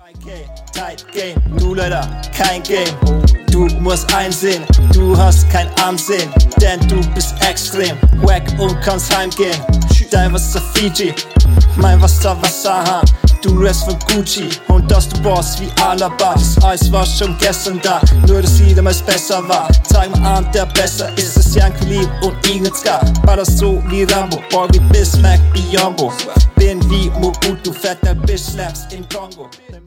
Tight Game, du leider kein Game. Du musst einsehen, du hast kein Ansehen, denn du bist extrem wack und kannst heimgehen. Dein Wasser Fiji, mein Wasser Wasserhahn. Du rappst von Gucci und dass du boss wie Alaba. Das Eis war schon gestern da, nur dass sie damals besser war. Zeig mal an, der besser ist es Yankee Lee und Ignazka. War das so wie Rambo, boy wie Bismarck, Biombo. Bin wie Mobutu, fetter Bitch Slaps in Kongo.